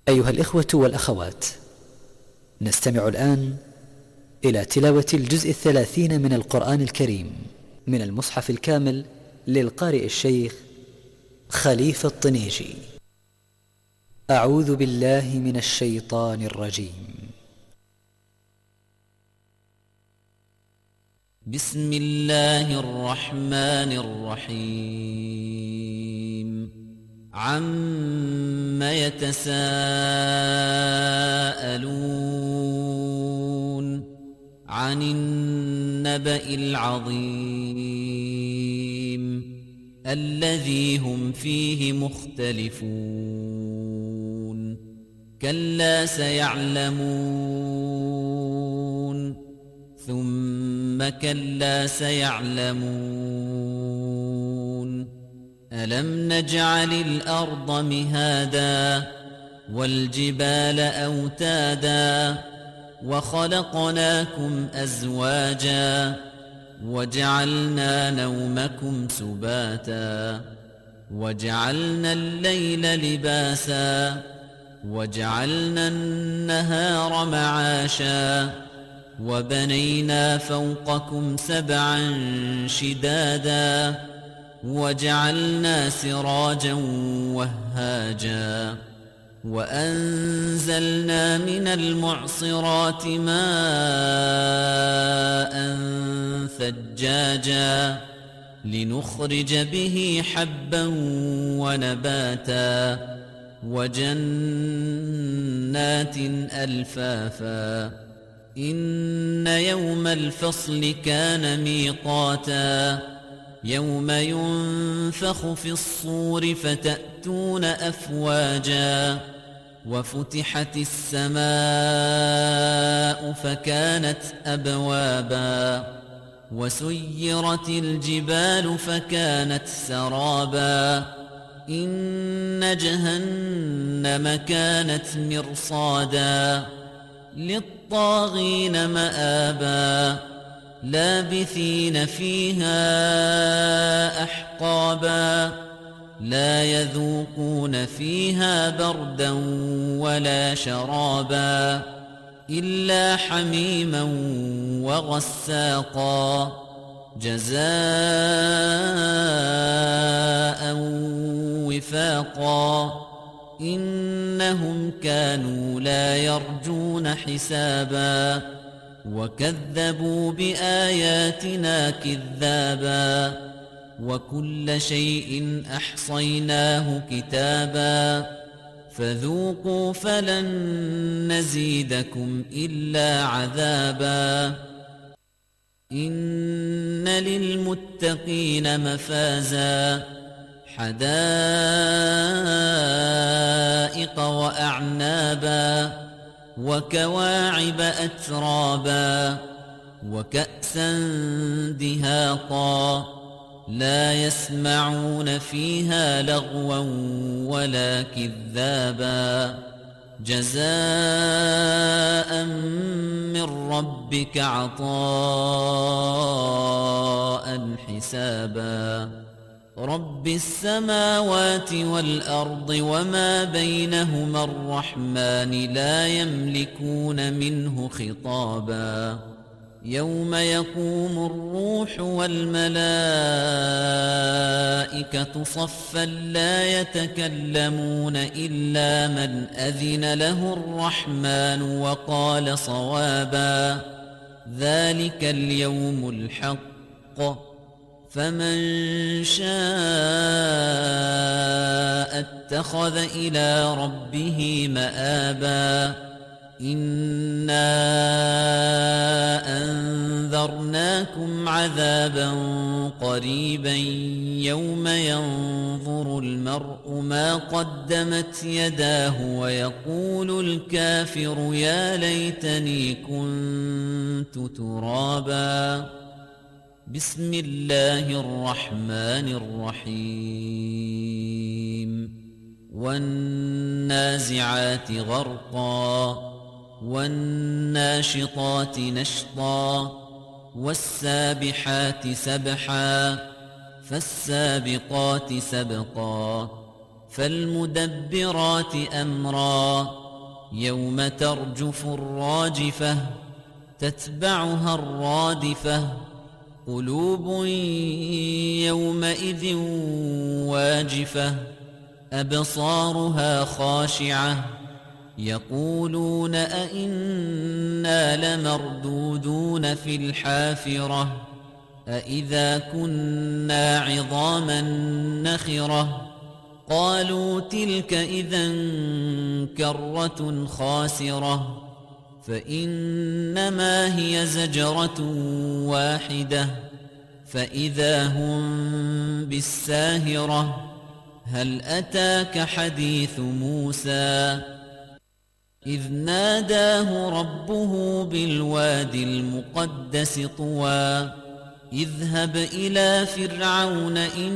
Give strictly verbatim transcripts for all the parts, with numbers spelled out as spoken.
أيها الإخوة والأخوات، نستمع الآن إلى تلاوة الجزء الثلاثين من القرآن الكريم من المصحف الكامل للقارئ الشيخ خليفة الطنيجي. أعوذ بالله من الشيطان الرجيم. بسم الله الرحمن الرحيم. عَمَّ يتساءلون عن النبأ العظيم الذي هم فيه مختلفون كلا سيعلمون ثم كلا سيعلمون ألم نجعل الأرض مهادا والجبال أوتادا وخلقناكم أزواجا وجعلنا نومكم سباتا وجعلنا الليل لباسا وجعلنا النهار معاشا وبنينا فوقكم سبعا شدادا وجعلنا سراجا وهاجا وأنزلنا من المعصرات ماء ثجاجا لنخرج به حبا ونباتا وجنات ألفافا إن يوم الفصل كان ميقاتا يوم ينفخ في الصور فتأتون أفواجا وفتحت السماء فكانت أبوابا وسيرت الجبال فكانت سرابا إن جهنم كانت مرصادا للطاغين مآبا لابثين فيها أحقابا لا يذوقون فيها بردا ولا شرابا إلا حميما وغساقا جزاء وفاقا إنهم كانوا لا يرجون حسابا وكذبوا بآياتنا كذابا وكل شيء أحصيناه كتابا فذوقوا فلن نزيدكم إلا عذابا إن للمتقين مفازا حدائق وأعنابا وكواعب أترابا وكأسا دهاقا لا يسمعون فيها لغوا ولا كذابا جزاء من ربك عطاء حسابا رب السماوات والأرض وما بينهما الرحمن لا يملكون منه خطابا يوم يقوم الروح والملائكة صفا لا يتكلمون إلا من أذن له الرحمن وقال صوابا ذلك اليوم الحق فمن شاء اتخذ إلى ربه مآبا إنا أنذرناكم عذابا قريبا يوم ينظر المرء ما قدمت يداه ويقول الكافر يا ليتني كنت ترابا بسم الله الرحمن الرحيم والنازعات غرقا والناشطات نشطا والسابحات سبحا فالسابقات سبقا فالمدبرات أمرا يوم ترجف الراجفة تتبعها الرادفة قلوب يومئذ واجفة أبصارها خاشعة يقولون أئنا لمردودون في الحافرة أئذا كنا عظاما نخرة قالوا تلك إذا كرة خاسرة فإنما هي زجرة واحدة فإذا هم بالساهرة هل أتاك حديث موسى إذ ناداه ربه بالوادي المقدس طوى اذهب إلى فرعون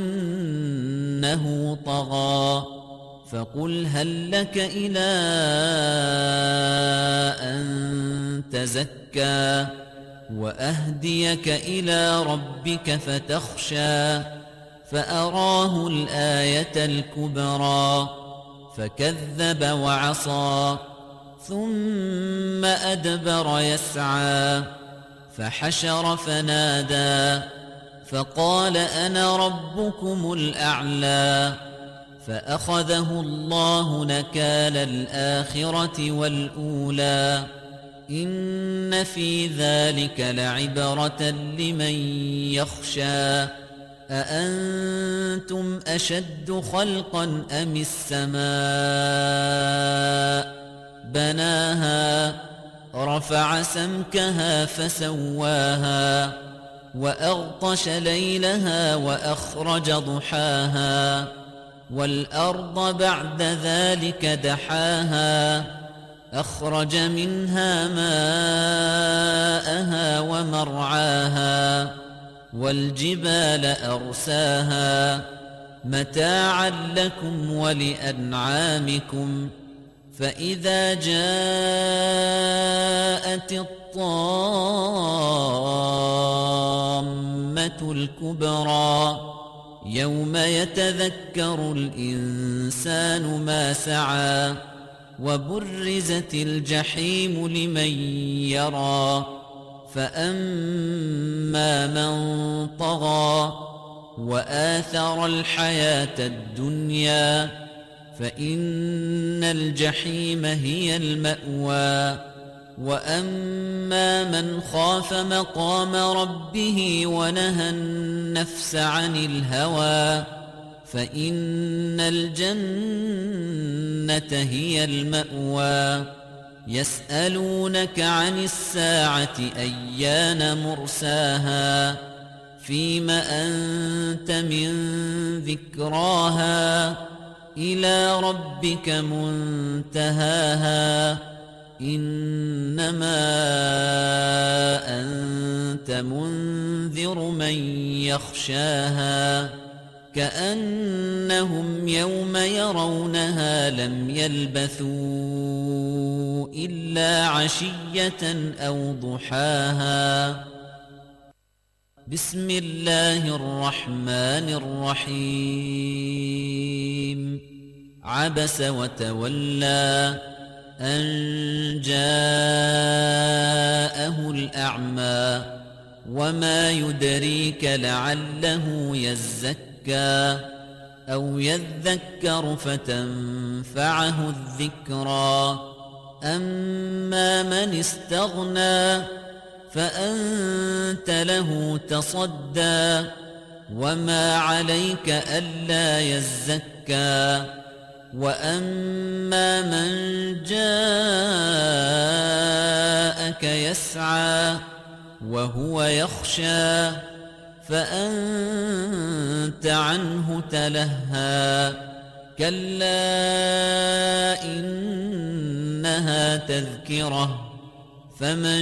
إنه طغى فقل هل لك إلى أن تزكى وأهديك إلى ربك فتخشى فأراه الآية الكبرى فكذب وعصى ثم أدبر يسعى فحشر فنادى فقال أنا ربكم الأعلى فأخذه الله نكال الآخرة والأولى إن في ذلك لعبرة لمن يخشى أأنتم أشد خلقا أم السماء بناها رفع سمكها فسواها وأغطش ليلها وأخرج ضحاها والأرض بعد ذلك دحاها أخرج منها ماءها ومرعاها والجبال أرساها متاعا لكم ولأنعامكم فإذا جاءت الطامة الكبرى يوم يتذكر الإنسان ما سعى وبرزت الجحيم لمن يرى فأما من طغى وآثر الحياة الدنيا فإن الجحيم هي المأوى وأما من خاف مقام ربه ونهى النفس عن الهوى فإن الجنة هي المأوى يسألونك عن الساعة أيان مرساها فيم أنت من ذكراها إلى ربك منتهاها إنما أنت منذر من يخشاها كأنهم يوم يرونها لم يلبثوا إلا عشية أو ضحاها بسم الله الرحمن الرحيم عبس وتولى أن جاءه الأعمى وما يدريك لعله يزكى أو يذكر فتنفعه الذكرى أما من استغنى فأنت له تصدى وما عليك ألا يزكى وأما من جاءك يسعى وهو يخشى فأنت عنه تلهى كلا إنها تذكرة فمن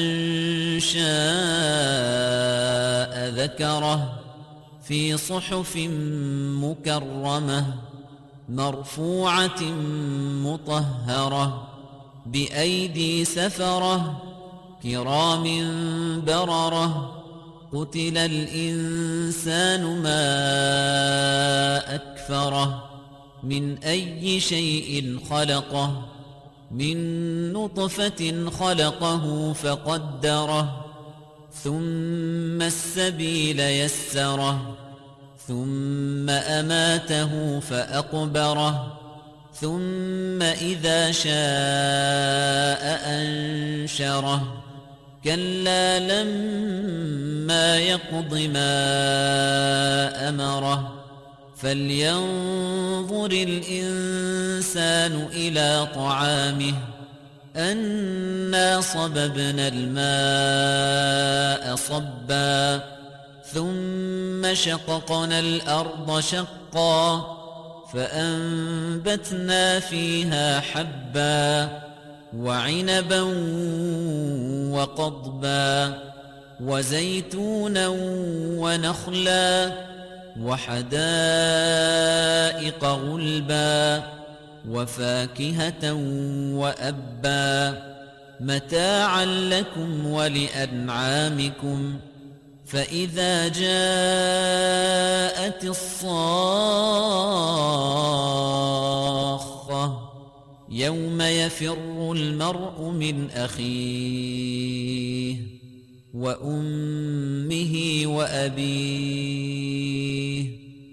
شاء ذكره في صحف مكرمة مرفوعة مطهرة بأيدي سفرة كرام بررة قتل الإنسان ما أكفره من أي شيء خلقه من نطفة خلقه فقدره ثم السبيل يسره ثم أماته فأقبره ثم إذا شاء أنشره كلا لما يقض ما أمره فلينظر الإنسان إلى طعامه أنا صببنا الماء صبا ثم شققنا الأرض شقا فأنبتنا فيها حبا وعنبا وقضبا وزيتونا ونخلا وحدائق غلبا وفاكهة وأبا متاعا لكم ولأنعامكم فإذا جاءت الصاخة يوم يفر المرء من أخيه وأمه وأبيه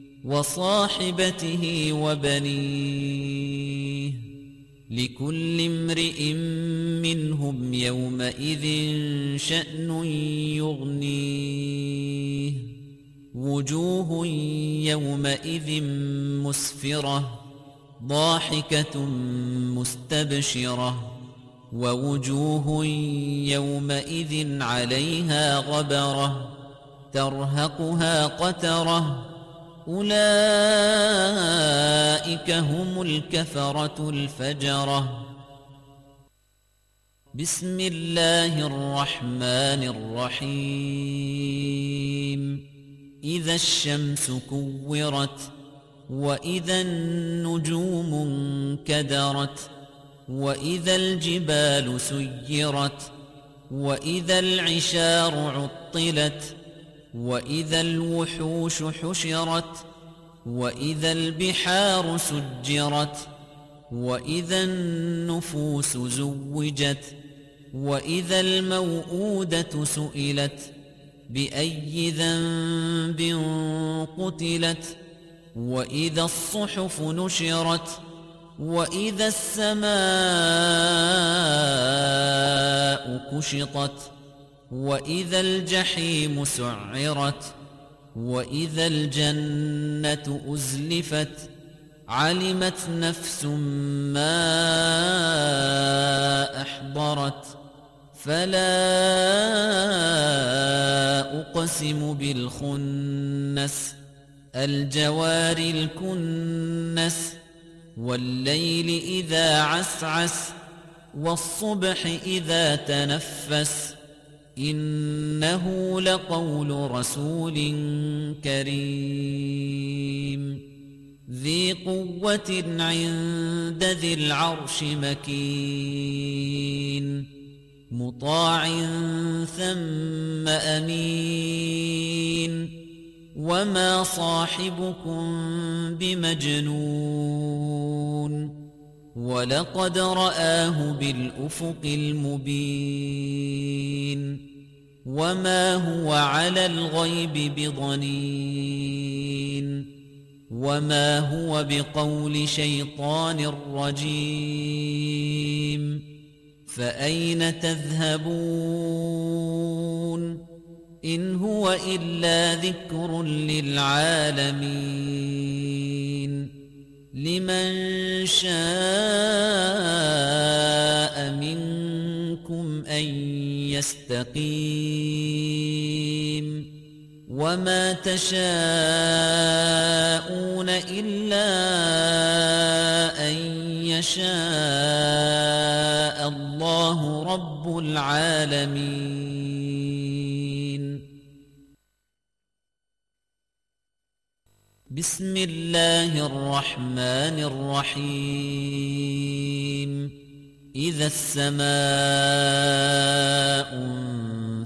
وصاحبته وبنيه لكل امرئ منهم يومئذ شأن يغنيه وجوه يومئذ مسفرة ضاحكة مستبشرة ووجوه يومئذ عليها غبرة ترهقها قترة أولئك هم الكفرة الفجرة بسم الله الرحمن الرحيم إذا الشمس كورت وإذا النجوم انكدرت وإذا الجبال سيرت وإذا العشار عطلت وإذا الوحوش حشرت وإذا البحار سجرت وإذا النفوس زوجت وإذا الموءودة سئلت بأي ذنب قتلت وإذا الصحف نشرت وإذا السماء كشطت وإذا الجحيم سعرت وإذا الجنة أزلفت علمت نفس ما أحضرت فلا أقسم بالخنس الجوار الكنس والليل إذا عسعس والصبح إذا تنفس إنه لقول رسول كريم ذي قوة عند ذي العرش مكين مطاع ثم أمين وما صاحبكم بمجنون ولقد رآه بالأفق المبين وما هو على الغيب بضنين وما هو بقول شيطان رجيم فأين تذهبون إن هو إلا ذكر للعالمين لمن شاء منكم أن يستقيم وما تشاءون إلا أن يشاء الله رب العالمين بسم الله الرحمن الرحيم إذا السماء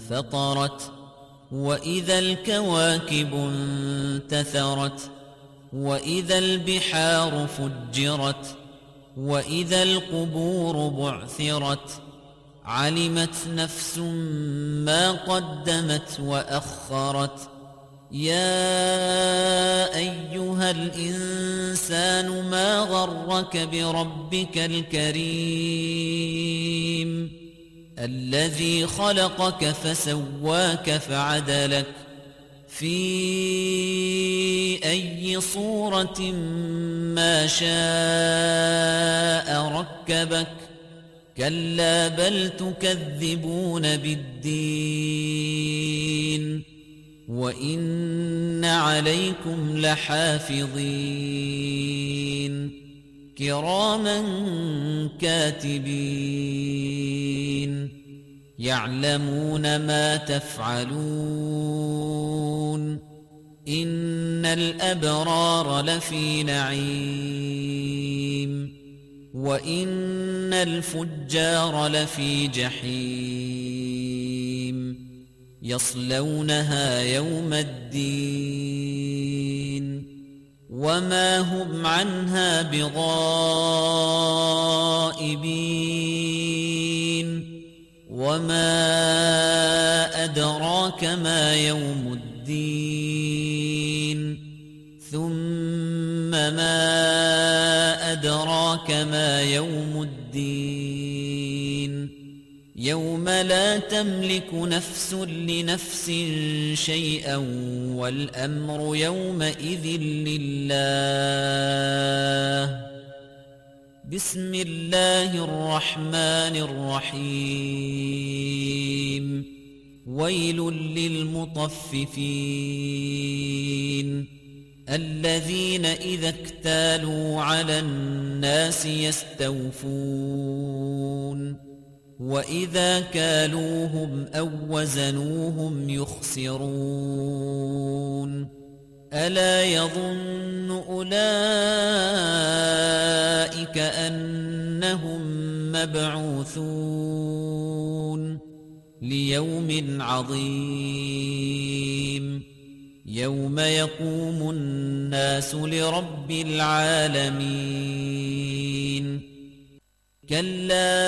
انفطرت وإذا الكواكب انتثرت وإذا البحار فجرت وإذا القبور بعثرت علمت نفس ما قدمت وأخرت يا أيها الإنسان ما غرك بربك الكريم الذي خلقك فسواك فعدلك في أي صورة ما شاء ركبك كلا بل تكذبون بالدين وإن عليكم لحافظين كراما كاتبين يعلمون ما تفعلون إن الأبرار لفي نعيم وإن الفجار لفي جحيم يصلونها يوم الدين وما هم عنها بغائبين وما أدراك ما يوم الدين ثم ما أدراك ما يوم الدين يوم لا تملك نفس لنفس شيئا والأمر يومئذ لله بسم الله الرحمن الرحيم ويل للمطففين الذين إذا اكتالوا على الناس يستوفون وإذا كالوهم أو وزنوهم يخسرون ألا يظن أولئك أنهم مبعوثون ليوم عظيم يوم يقوم الناس لرب العالمين كلا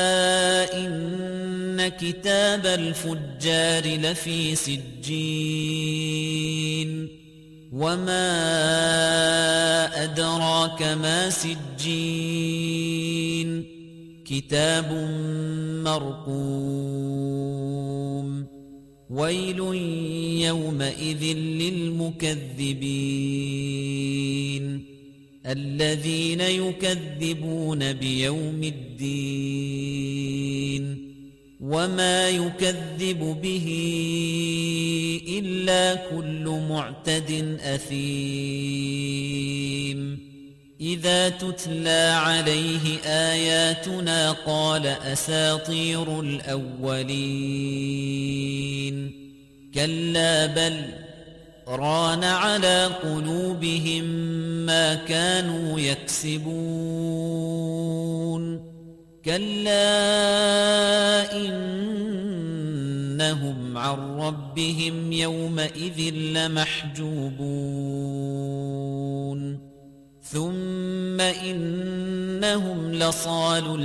إن كتاب الفجار لفي سجين وما أدراك ما سجين كتاب مرقوم ويل يومئذ للمكذبين الذين يكذبون بيوم الدين وما يكذب به إلا كل معتد أثيم إذا تتلى عليه آياتنا قال أساطير الأولين كلا بل ران على قلوبهم ما كانوا يكسبون كلا إنهم عن ربهم يومئذ لمحجوبون ثم إنهم لصالو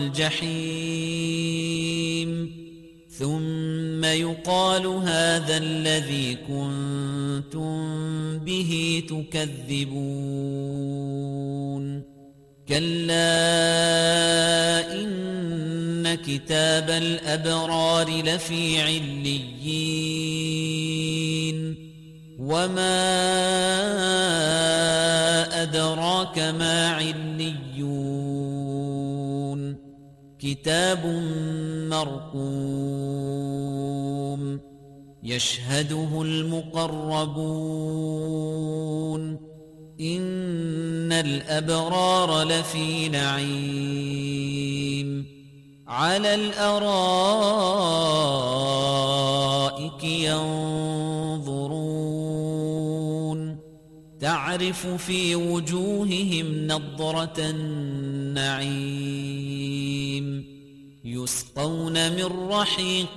الجحيم ثم يقال هذا الذي كنتم به تكذبون كلا إن كتاب الأبرار لفي عليين وما أدراك ما عليون كتاب مرقوم يشهده المقربون إن الأبرار لفي نعيم على الأرائك ينظرون تعرف في وجوههم نضرة النعيم يسقون من رحيق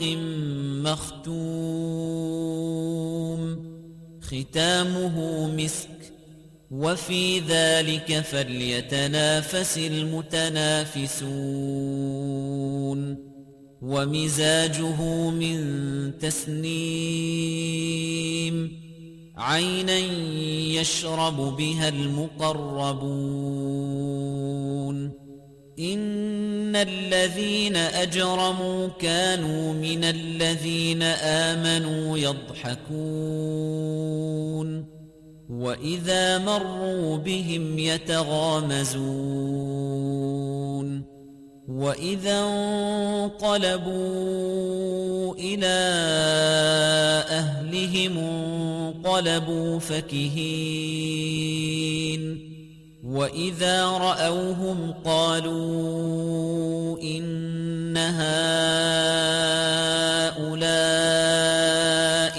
مختوم ختامه مسك وفي ذلك فليتنافس المتنافسون ومزاجه من تسنيم عينا يشرب بها المقربون إن الذين أجرموا كانوا من الذين آمنوا يضحكون وإذا مروا بهم يتغامزون وإذا انقلبوا إلى أهلهم انقلبوا فكهين وإذا رأوهم قالوا إن هؤلاء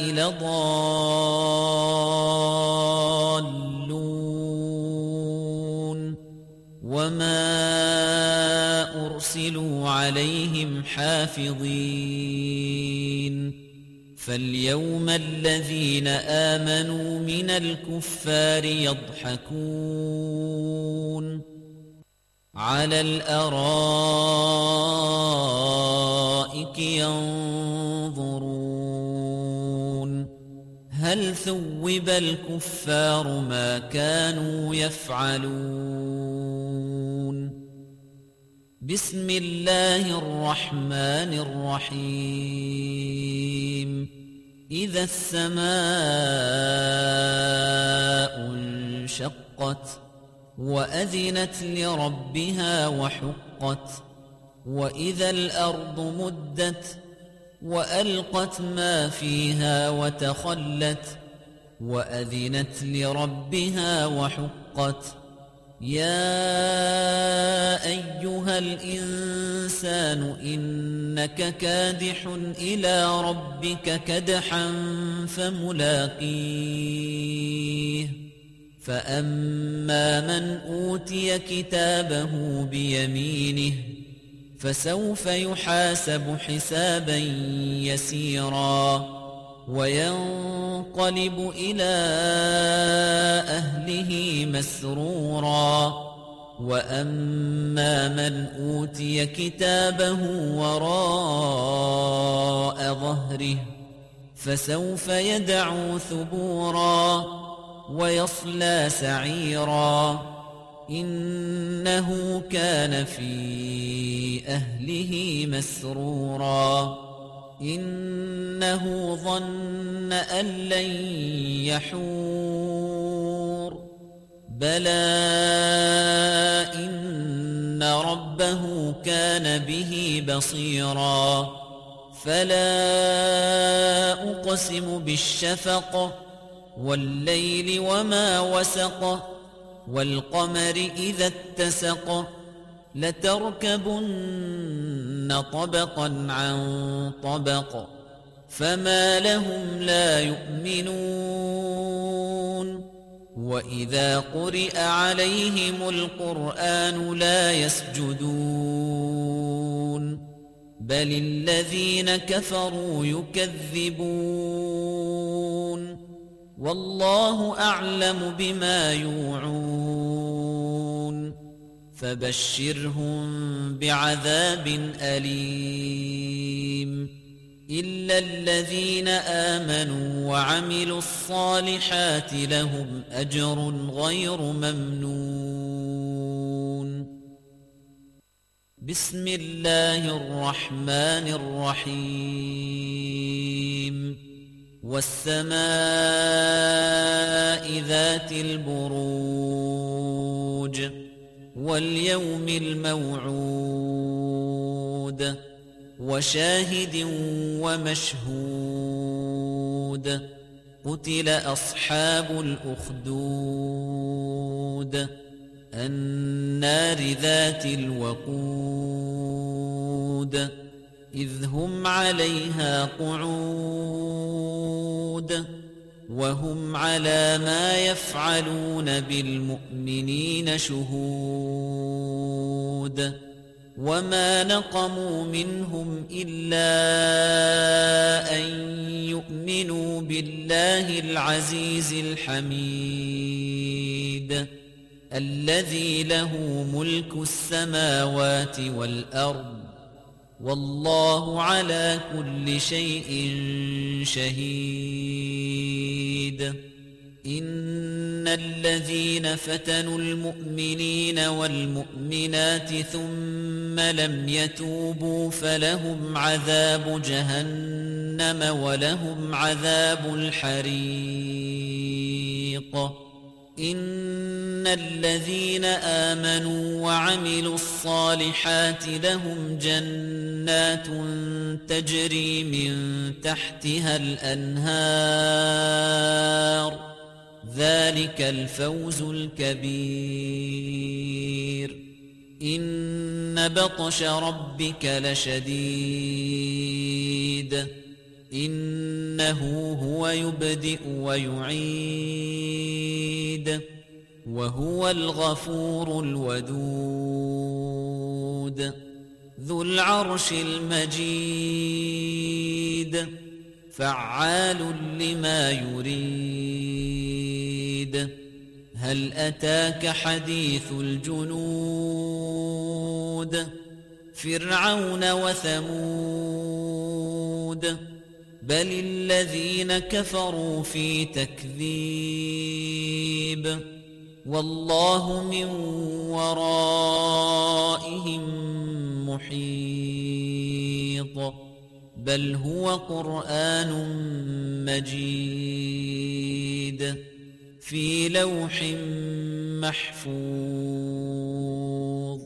لضالون وما أرسلوا عليهم حافظين فاليوم الذين آمنوا من الكفار يضحكون على الأرائك ينظرون هل ثوب الكفار ما كانوا يفعلون بسم الله الرحمن الرحيم إذا السماء انشقت وأذنت لربها وحقت وإذا الأرض مدت وألقت ما فيها وتخلت وأذنت لربها وحقت يا أيها الإنسان إنك كادح إلى ربك كدحا فملاقيه فأما من أوتي كتابه بيمينه فسوف يحاسب حسابا يسيرا وينقلب إلى أهله مسرورا وأما من أوتي كتابه وراء ظهره فسوف يدعو ثبورا ويصلى سعيرا إنه كان في أهله مسرورا إنه ظن أن لن يحور بلى إن ربه كان به بصيرا فلا أقسم بالشفق والليل وما وسق والقمر إذا اتسق لتركبن طبقا عن طبق فما لهم لا يؤمنون وإذا قرئ عليهم القرآن لا يسجدون بل الذين كفروا يكذبون والله أعلم بما يوعون فبشرهم بعذاب أليم إلا الذين آمنوا وعملوا الصالحات لهم أجر غير ممنون بسم الله الرحمن الرحيم والسماء ذات البروج واليوم الموعود وشاهد ومشهود قتل أصحاب الأخدود النار ذات الوقود إذ هم عليها قعود وهم على ما يفعلون بالمؤمنين شهود وما نقموا منهم إلا أن يؤمنوا بالله العزيز الحميد الذي له ملك السماوات والأرض والله على كل شيء شهيد. إن الذين فتنوا المؤمنين والمؤمنات ثم لم يتوبوا فلهم عذاب جهنم ولهم عذاب الحريق. إن الذين آمنوا وعملوا الصالحات لهم جنات تجري من تحتها الأنهار ذلك الفوز الكبير. إن بطش ربك لشديد إنه هو يبدئ ويعيد وهو الغفور الودود ذو العرش المجيد فعال لما يريد. هل أتاك حديث الجنود فرعون وثمود بل الذين كفروا في تكذيب والله من ورائهم محيط بل هو قرآن مجيد في لوح محفوظ.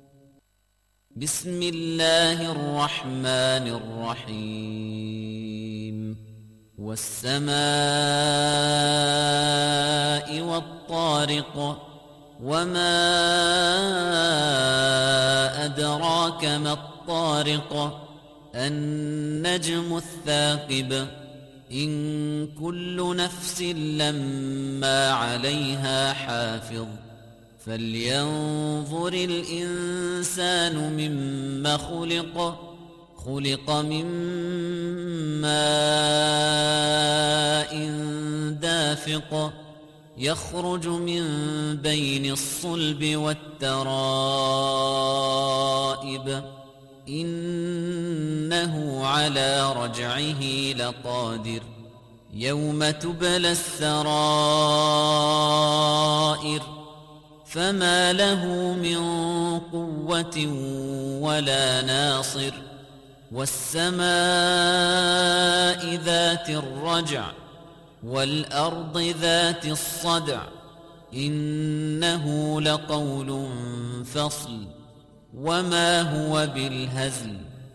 بسم الله الرحمن الرحيم. والسماء والطارق وما أدراك ما الطارق النجم الثاقب إن كل نفس لما عليها حافظ فلينظر الإنسان مما خلق خلق من ماء دافق يخرج من بين الصلب والترائب إنه على رجعه لقادر يوم تبلى السرائر فما له من قوة ولا ناصر. والسماء ذات الرجع والأرض ذات الصدع إنه لقول فصل وما هو بالهزل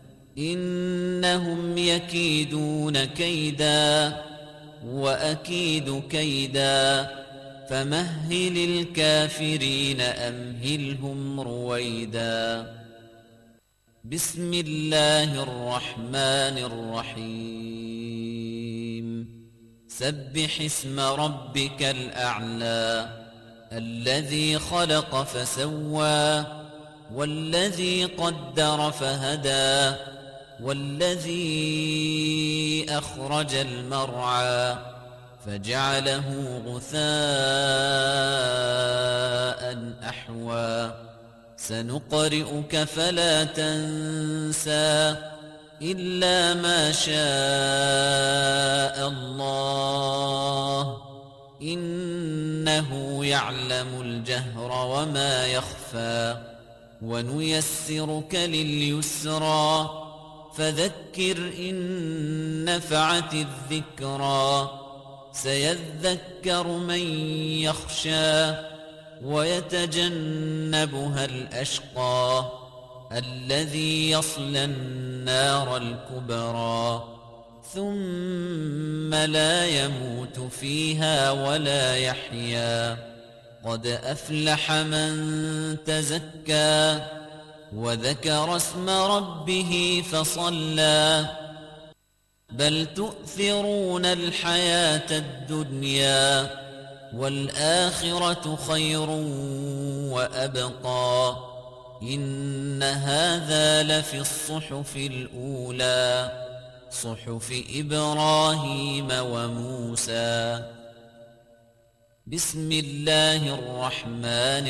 إنهم يكيدون كيدا وأكيد كيدا فمهل الكافرين أمهلهم رويدا. بسم الله الرحمن الرحيم. سبح اسم ربك الأعلى الذي خلق فسوى والذي قدر فهدى والذي أخرج المرعى فجعله غثاء أحوى سنقرئك فلا تنسى إلا ما شاء الله إنه يعلم الجهر وما يخفى ونيسرك لليسرى فذكر إن نفعت الذكرى سيذكر من يخشى ويتجنبها الأشقى الذي يصلى النار الكبرى ثم لا يموت فيها ولا يحيا قد أفلح من تزكى وذكر اسم ربه فصلى بل تؤثرون الحياة الدنيا والآخرة خير وأبقى إن هذا لفي الصحف الأولى صحف إبراهيم وموسى. بسم الله الرحمن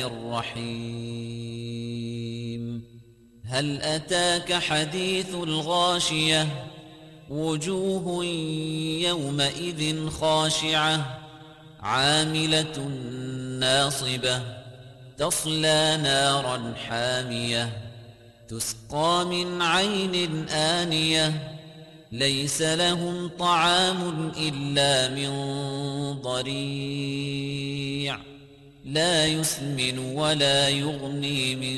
الرحيم. هل أتاك حديث الغاشية وجوه يومئذ خاشعة عاملة ناصبة تصلى نارا حامية تسقى من عين آنية ليس لهم طعام إلا من ضريع لا يسمن ولا يغني من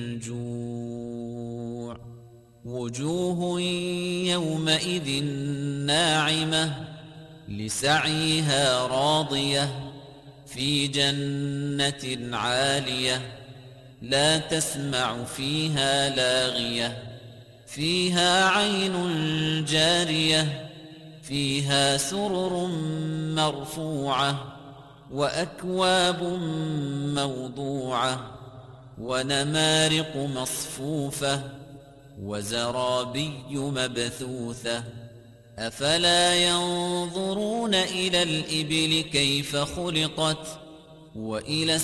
جوع. وجوه يومئذ ناعمة لسعيها راضية في جنة عالية لا تسمع فيها لاغية فيها عين جارية فيها سرر مرفوعة وأكواب موضوعة ونمارق مصفوفة وزرابي مبثوثة. أفلا ينظرون إلى الإبل كيف خلقت وإلى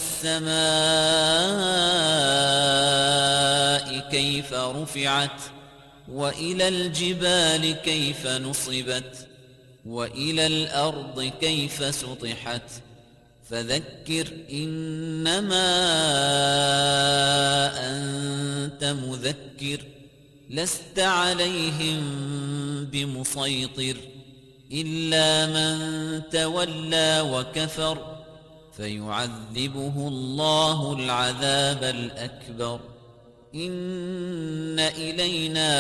السماء كيف رفعت وإلى الجبال كيف نصبت وإلى الأرض كيف سطحت. فذكر إنما أنت مذكر لست عليهم بمسيطر إلا من تولى وكفر فيعذبه الله العذاب الأكبر. إن إلينا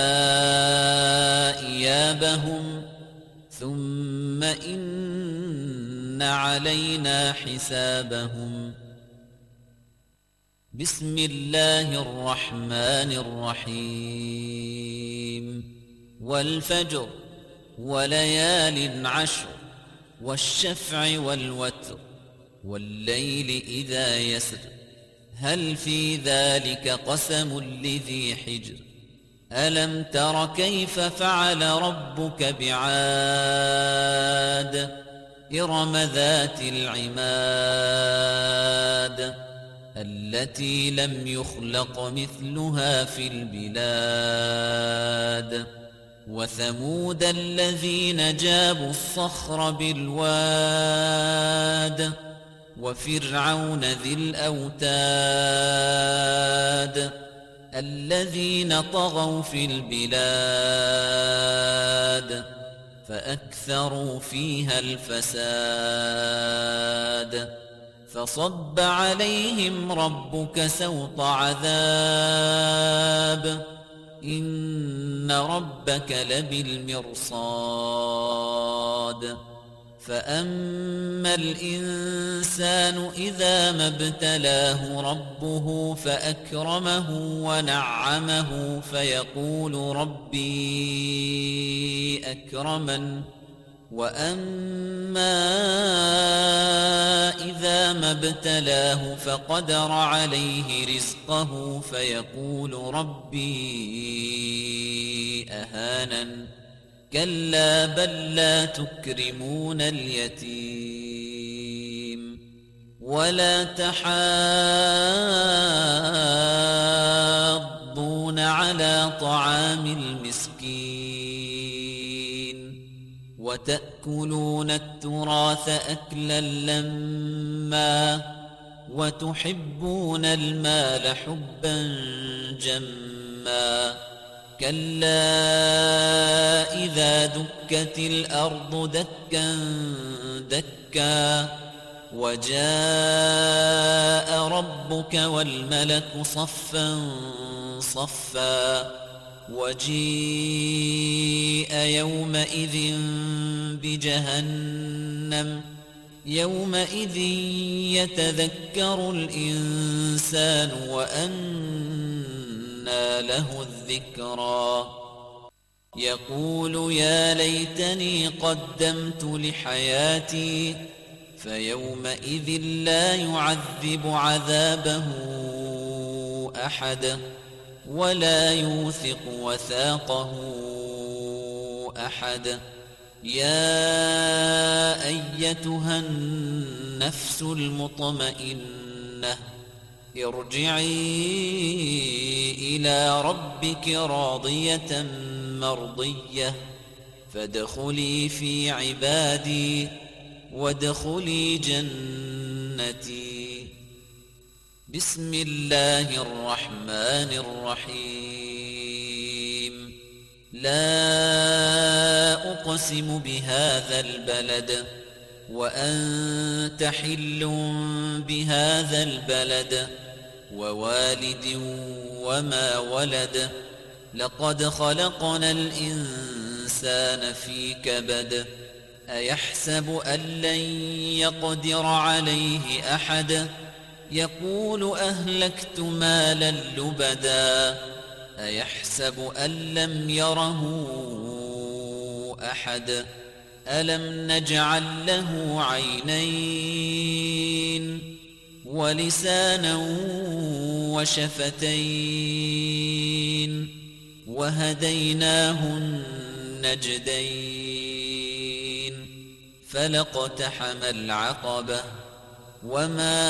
إيابهم ثم إن علينا حسابهم. بسم الله الرحمن الرحيم. والفجر وليال عشر والشفع والوتر والليل إذا يسر هل في ذلك قسم لذي حجر. ألم تر كيف فعل ربك بعاد إرم ذات العماد التي لم يخلق مثلها في البلاد. وثمود الذين جابوا الصخر بالواد وفرعون ذي الأوتاد الذين طغوا في البلاد فأكثروا فيها الفساد. فصب عليهم ربك سوط عذاب إن ربك لبالمرصاد. فأما الإنسان إذا ما ابتلاه ربه فأكرمه ونعمه فيقول ربي أكرمن. وأما إذا ما ابتلاه فقدر عليه رزقه فيقول ربي أهانن. كلا بل لا تكرمون اليتيم ولا تحاضون على طعام المسكين وتأكلون التراث أكلا لما وتحبون المال حبا جما. كلا إذا دكت الأرض دكا دكا وجاء ربك والملك صفا صفا وجيء يومئذ بجهنم يومئذ يتذكر الإنسان وأنى له الذكرى. يقول يا ليتني قدمت لحياتي فيومئذ لا يعذب عذابه أحد ولا يوثق وثاقه أحد. يا أيتها النفس المطمئنة ارجعي إلى ربك راضية مرضية فادخلي في عبادي وادخلي جنتي. بسم الله الرحمن الرحيم. لا أقسم بهذا البلد وأنت حل بهذا البلد ووالد وما ولد لقد خلقنا الإنسان في كبد أيحسب أن لن يقدر عليه أحد يقول أهلكت مالا لبدا أيحسب أن لم يره أحد ألم نجعل له عينين ولسانا وشفتين وهديناه النجدين فلاقتحم العقبة وما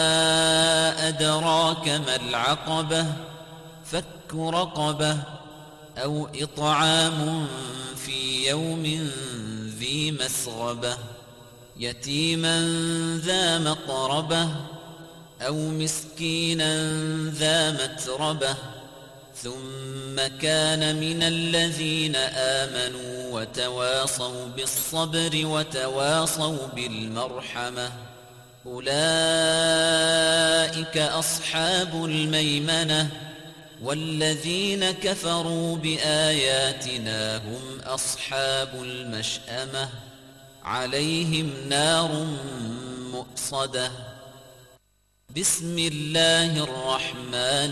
أدراك ما العقبة فك رقبة أو إطعام في يوم ذي مسغبة يتيما ذا مقربة أو مسكينا ذا متربة ثم كان من الذين آمنوا وتواصوا بالصبر وتواصوا بالمرحمة أولئك أصحاب الميمنة والذين كفروا بآياتنا هم أصحاب المشأمة عليهم نار مؤصدة. بسم الله الرحمن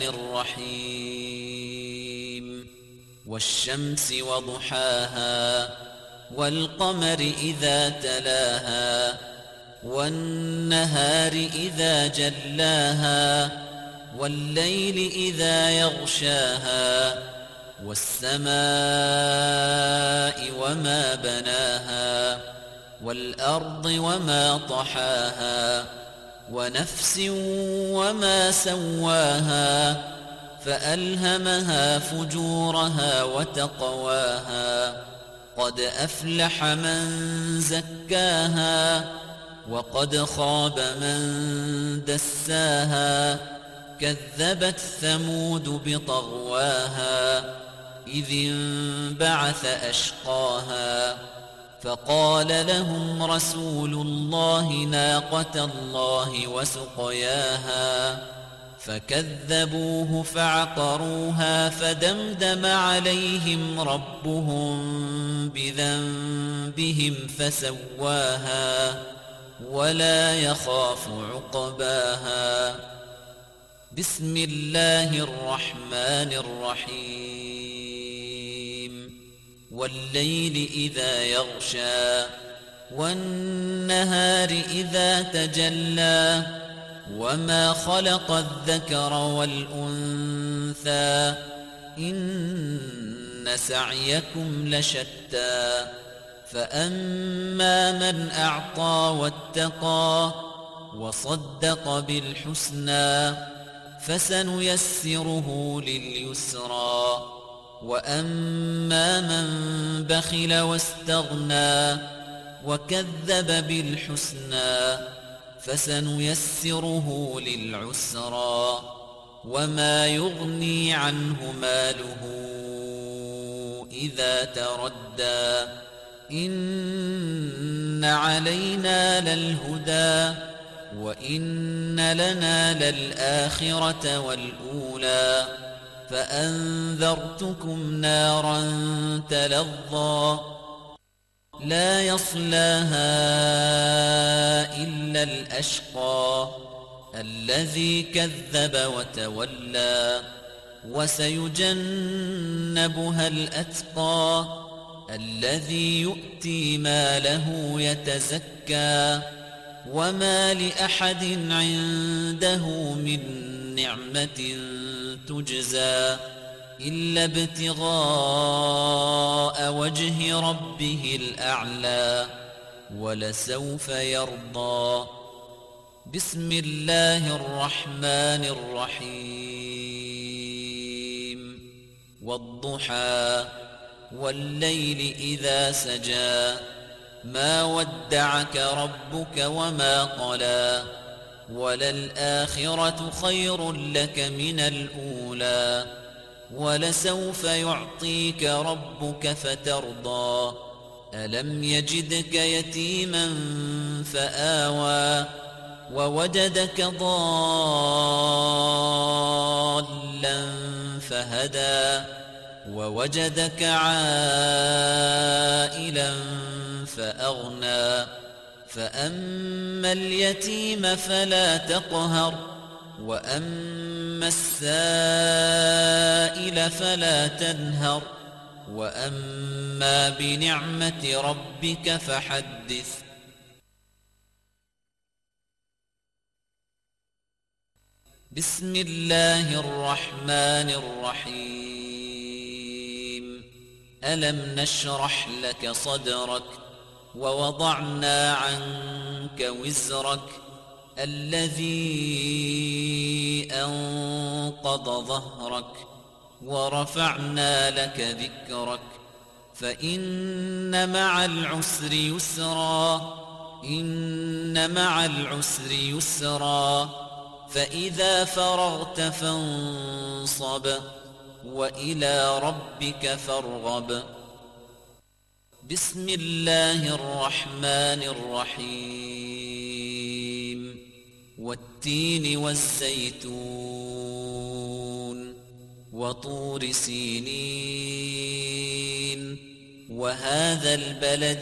الرحيم. والشمس وضحاها والقمر إذا تلاها والنهار إذا جلاها والليل إذا يغشاها والسماء وما بناها والأرض وما طحاها ونفس وما سواها فألهمها فجورها وتقواها قد أفلح من زكاها وقد خاب من دساها كذبت ثمود بطغواها إذ انبعث أشقاها فقال لهم رسول الله ناقة الله وسقياها فكذبوه فعقروها فدمدم عليهم ربهم بذنبهم فسواها ولا يخاف عقباها. بسم الله الرحمن الرحيم. والليل إذا يغشى والنهار إذا تجلى وما خلق الذكر والأنثى إن سعيكم لشتى فأما من أعطى واتقى وصدق بالحسنى فسنيسره لليسرى وأما من بخل واستغنى وكذب بالحسنى فسنيسره للعسرى وما يغني عنه ماله إذا تردى إن علينا للهدى وإن لنا للآخرة والأولى فأنذرتكم نارا تلظى لا يصلاها إلا الأشقى الذي كذب وتولى وسيجنبها الأتقى الذي يؤتي ماله يتزكى وما لأحد عنده من نعمة تجزى إلا ابتغاء وجه ربه الأعلى ولسوف يرضى. بسم الله الرحمن الرحيم. والضحى والليل إذا سجى ما ودعك ربك وما قلى وللآخرة خير لك من الأولى ولسوف يعطيك ربك فترضى. ألم يجدك يتيما فآوى ووجدك ضالا فهدى ووجدك عائلا فأغنى. فأما اليتيم فلا تقهر وأما السائل فلا تنهر وأما بنعمة ربك فحدث. بسم الله الرحمن الرحيم. ألم نشرح لك صدرك ووضعنا عنك وزرك الذي أنقض ظهرك ورفعنا لك ذكرك فإن مع العسر يسرا إن مع العسر يسرا فإذا فرغت فانصب وإلى ربك فارغب. بسم الله الرحمن الرحيم. والتين والزيتون وطور سينين وهذا البلد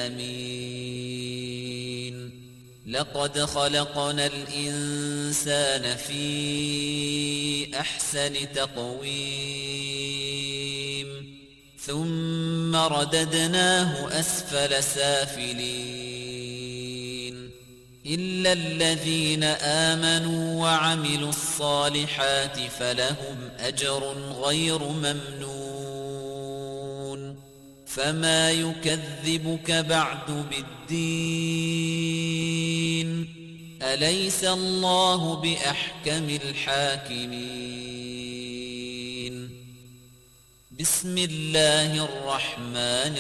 الأمين. لقد خلقنا الإنسان في أحسن تقويم ثم رددناه أسفل سافلين إلا الذين آمنوا وعملوا الصالحات فلهم أجر غير ممنون. فما يكذبك بعد بالدين أليس الله بأحكم الحاكمين. بسم الله الرحمن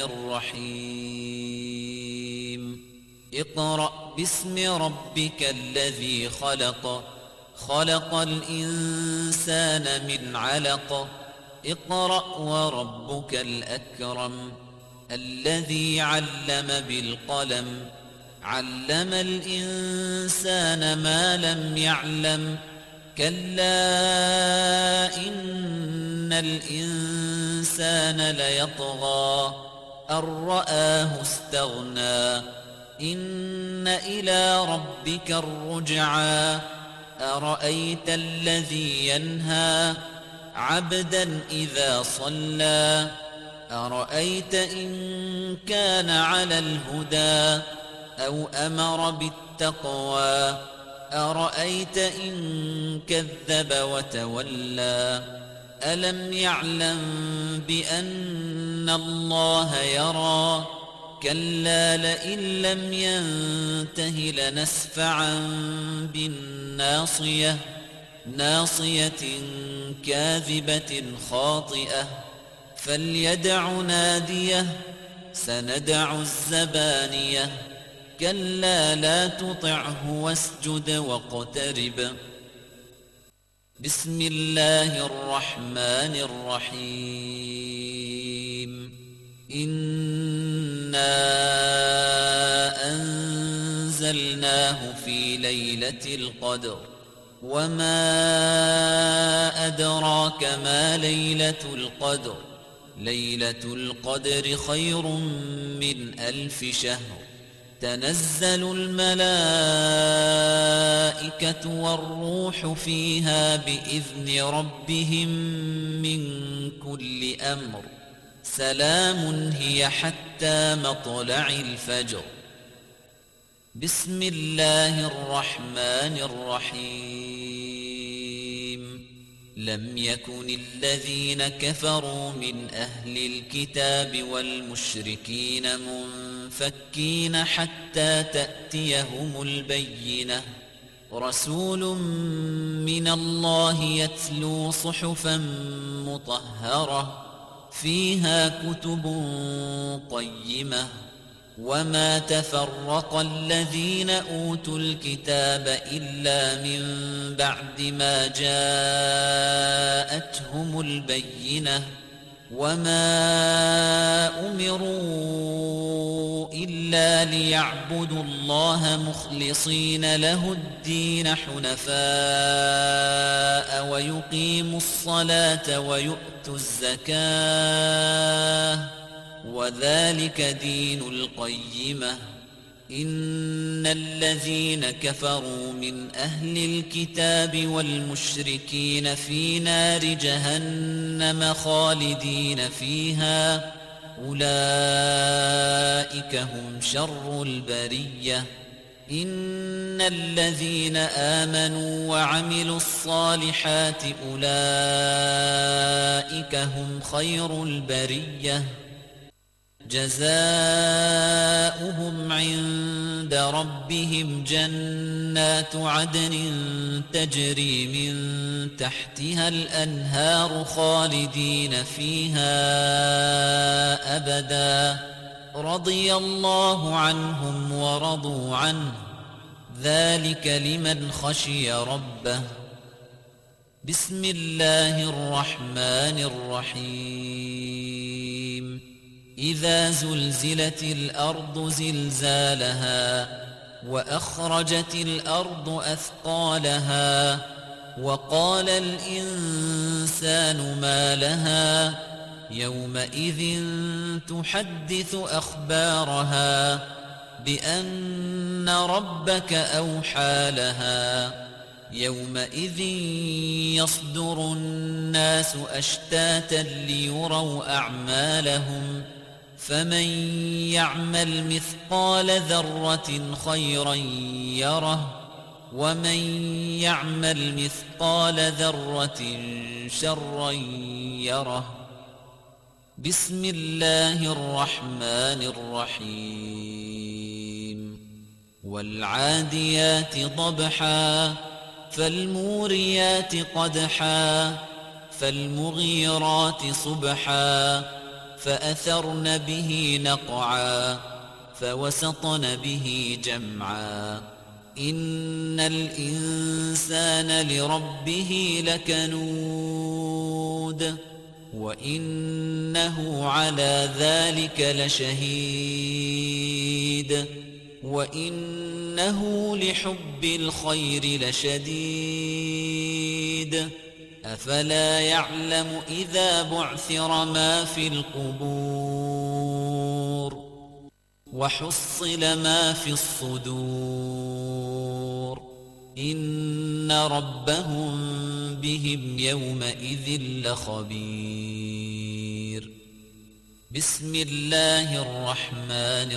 الرحيم. اقرأ باسم ربك الذي خلق خلق الإنسان من علق اقرأ وربك الأكرم الذي علم بالقلم علم الإنسان ما لم يعلم كلا إن الإنسان ليطغى أن رآه استغنى إن إلى ربك الرجعى أرأيت الذي ينهى عبدا إذا صلى أرأيت إن كان على الهدى أو أمر بالتقوى أرأيت إن كذب وتولى ألم يعلم بأن الله يرى كلا لئن لم ينته لنسفعا بالناصية ناصية كاذبة خاطئة فليدع ناديه سندع الزبانية كلا لا تطعه واسجد واقترب. بسم الله الرحمن الرحيم. إنا أنزلناه في ليلة القدر وما أدراك ما ليلة القدر ليلة القدر خير من ألف شهر تنزل الملائكة والروح فيها بإذن ربهم من كل أمر سلام هي حتى مطلع الفجر. بسم الله الرحمن الرحيم. لم يكن الذين كفروا من أهل الكتاب والمشركين منفكين حتى تأتيهم البينة رسول من الله يتلو صحفا مطهرة فيها كتب قيمة وما تفرق الذين أوتوا الكتاب إلا من بعد ما جاءتهم البينة وما أمروا إلا ليعبدوا الله مخلصين له الدين حنفاء ويقيموا الصلاة ويؤتوا الزكاة وذلك دين القيمة إن الذين كفروا من أهل الكتاب والمشركين في نار جهنم خالدين فيها أولئك هم شر البرية إن الذين آمنوا وعملوا الصالحات أولئك هم خير البرية جزاؤهم عند ربهم جنات عدن تجري من تحتها الأنهار خالدين فيها أبدا رضي الله عنهم ورضوا عنه ذلك لمن خشي ربه بسم الله الرحمن الرحيم إذا زلزلت الأرض زلزالها وأخرجت الأرض أثقالها وقال الإنسان ما لها يومئذ تحدث أخبارها بأن ربك أوحى لها يومئذ يصدر الناس أشتاتا ليروا أعمالهم فمن يعمل مثقال ذرة خيرا يره ومن يعمل مثقال ذرة شرا يره بسم الله الرحمن الرحيم والعاديات ضبحا فالموريات قدحا فالمغيرات صبحا فأثرن به نقعا فوسطن به جمعا إن الإنسان لربه لكنود وإنه على ذلك لشهيد وإنه لحب الخير لشديد أفلا يعلم إذا بعثر ما في القبور وحصل ما في الصدور إن ربهم بهم يومئذ لخبير بسم الله الرحمن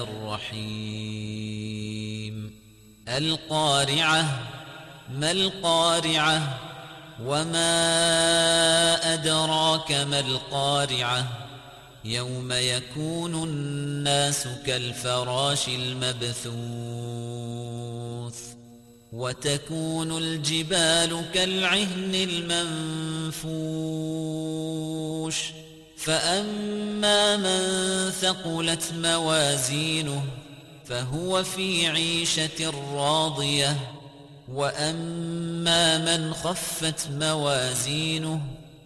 الرحيم القارعة ما القارعة وما أدراك ما القارعة يوم يكون الناس كالفراش المبثوث وتكون الجبال كالعهن المنفوش فأما من ثقلت موازينه فهو في عيشة راضية وأما من خفت موازينه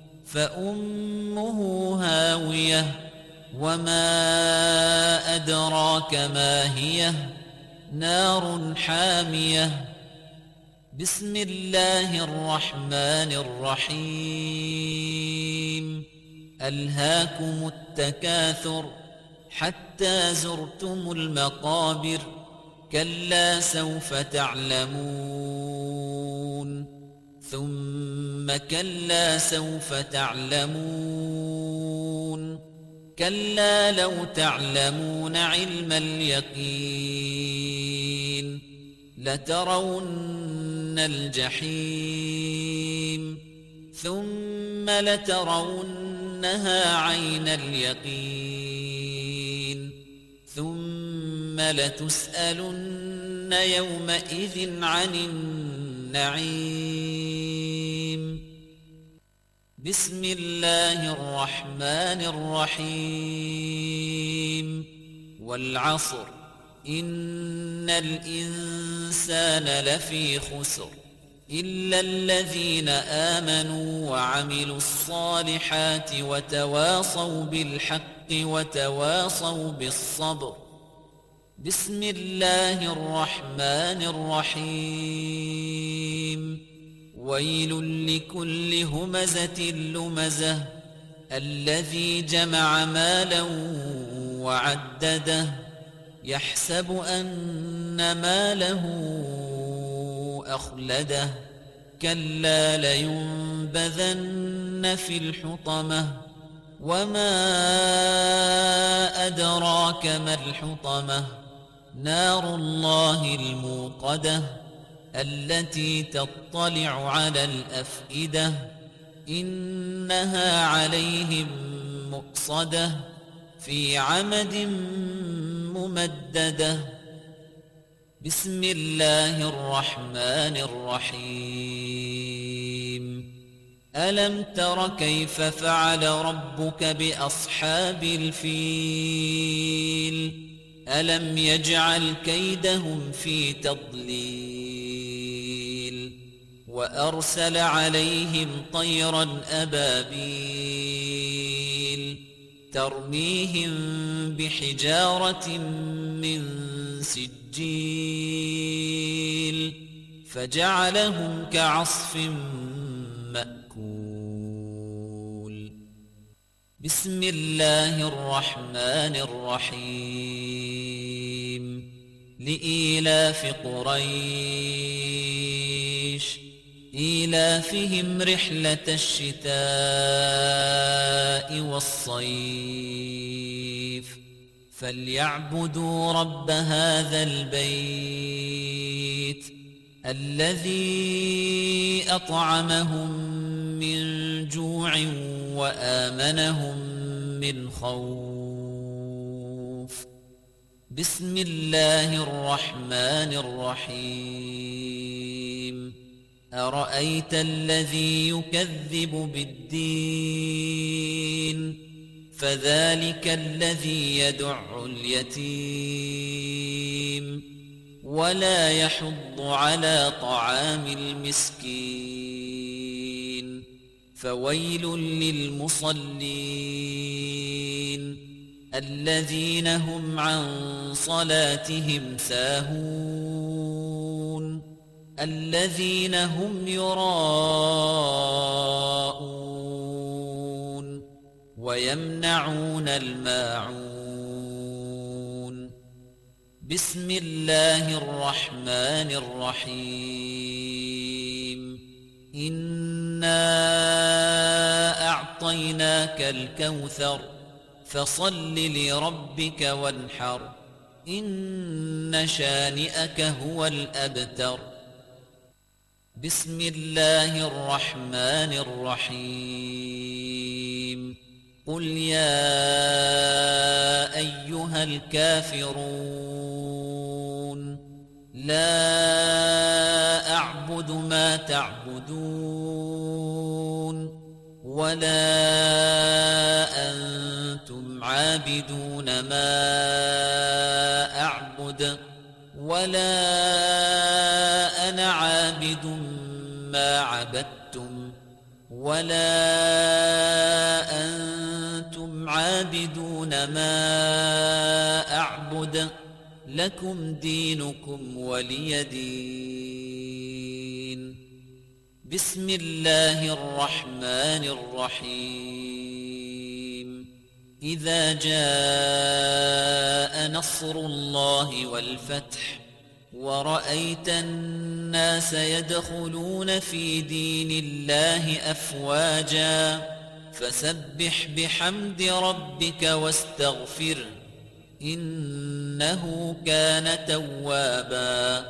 فأمه هاوية وما أدراك ما هي نار حامية بسم الله الرحمن الرحيم ألهاكم التكاثر حتى زرتم المقابر كلا سوف تعلمون ثم كلا سوف تعلمون كلا لو تعلمون علم اليقين لترون الجحيم ثم ثم لترونها عين اليقين ثم لتسألن يومئذ عن النعيم. بسم الله الرحمن الرحيم. والعصر إن الإنسان لفي خسر إلا الذين آمنوا وعملوا الصالحات وتواصوا بالحق وتواصوا بالصبر. بسم الله الرحمن الرحيم. ويل لكل همزة لمزة الذي جمع مالا وعدده يحسب أن ماله أخلده كلا لينبذن في الحطمة وما أدراك ما الحطمة نار الله الموقدة التي تطلع على الأفئدة إنها عليهم مؤصدة في عمد ممددة. بسم الله الرحمن الرحيم. ألم تر كيف فعل ربك بأصحاب الفيل ألم يجعل كيدهم في تضليل وأرسل عليهم طيرا أبابيل ترميهم بحجارة من سجيل فجعلهم كعصف مأكول. بسم الله الرحمن الرحيم. لإيلاف قريش إيلافهم رحلة الشتاء والصيف فليعبدوا رب هذا البيت الذي أطعمهم من جوع وآمنهم من خوف. بسم الله الرحمن الرحيم. أرأيت الذي يكذب بالدين فذلك الذي يدع اليتيم ولا يحض على طعام المسكين فويل للمصلين الذين هم عن صلاتهم ساهون الذين هم يراءون ويمنعون الماعون. بسم الله الرحمن الرحيم. إنا أعطيناك الكوثر فصل لربك وانحر إن شانئك هو الأبتر. بسم الله الرحمن الرحيم. قل يا أيها الكافرون لا أعبد ما تعبدون ولا أنتم عابدون ما أعبد ولا أنا عابد ما عبدتم ولا أنتم عابدون ما أعبد لكم دينكم ولي دين. بسم الله الرحمن الرحيم. إذا جاء نصر الله والفتح ورأيت الناس يدخلون في دين الله أفواجا فسبح بحمد ربك واستغفره إنه كان توابا.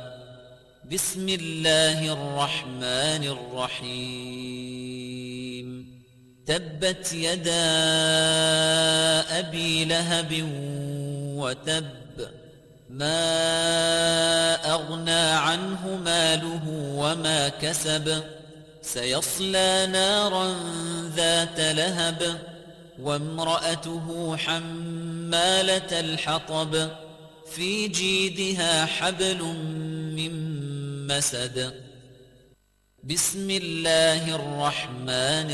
بسم الله الرحمن الرحيم. تبت يدا أبي لهب وتب ما أغنى عنه ماله وما كسب سيصلى نارا ذات لهب وامرأته حمالة الحطب في جيدها حبل من مسد بسم الله الرحمن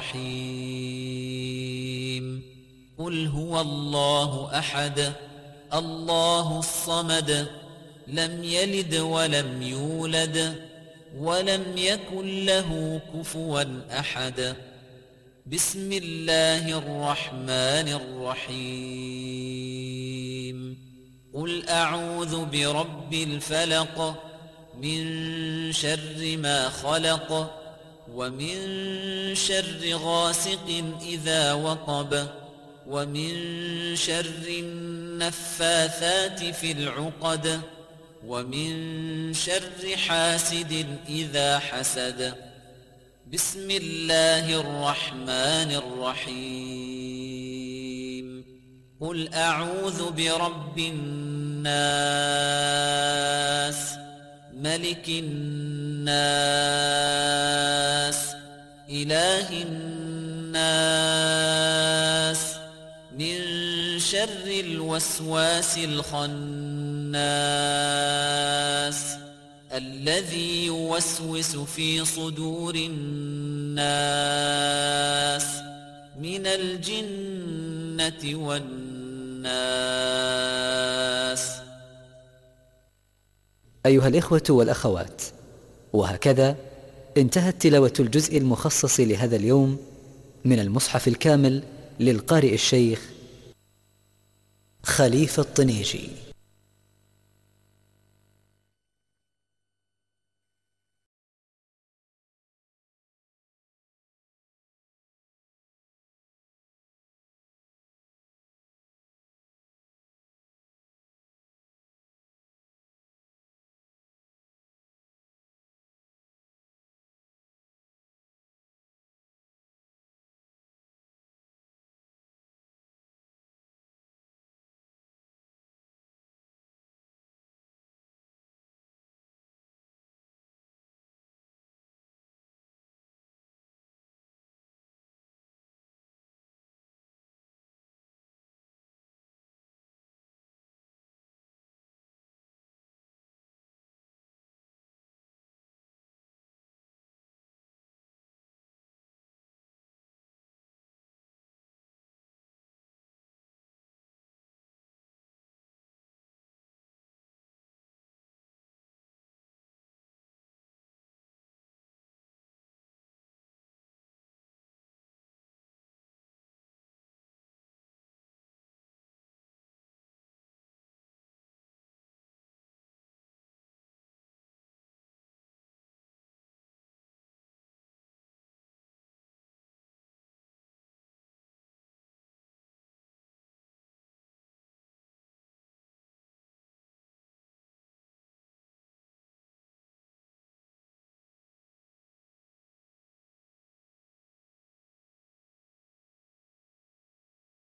الرحيم قل هو الله أحد الله الصمد لم يلد ولم يولد ولم يكن له كفوا أحد بسم الله الرحمن الرحيم قل أعوذ برب الفلق من شر ما خلق ومن شر غاسق إذا وقب ومن شر النفاثات في العقد ومن شر حاسد إذا حسد بسم الله الرحمن الرحيم قل أعوذ برب الناس ملك الناس إله الناس من شر الوسواس الخناس الذي يوسوس في صدور الناس من الجنة والناس. أيها الإخوة والأخوات، وهكذا انتهت تلاوة الجزء المخصص لهذا اليوم من المصحف الكامل للقارئ الشيخ خليفة الطنيجي.